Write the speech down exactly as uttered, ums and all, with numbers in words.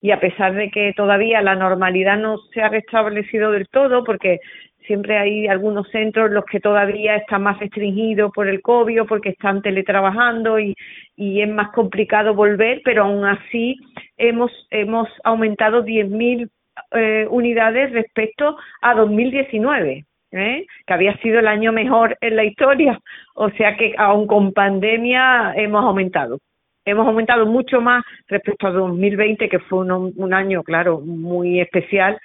y a pesar de que todavía la normalidad no se ha restablecido del todo, porque siempre hay algunos centros en los que todavía están más restringidos por el COVID o porque están teletrabajando y, y es más complicado volver, pero aún así hemos hemos aumentado diez mil eh, unidades respecto a dos mil diecinueve, ¿eh? Que había sido el año mejor en la historia, o sea que aún con pandemia hemos aumentado. Hemos aumentado mucho más respecto a dos mil veinte, que fue un, un año, claro, muy especial,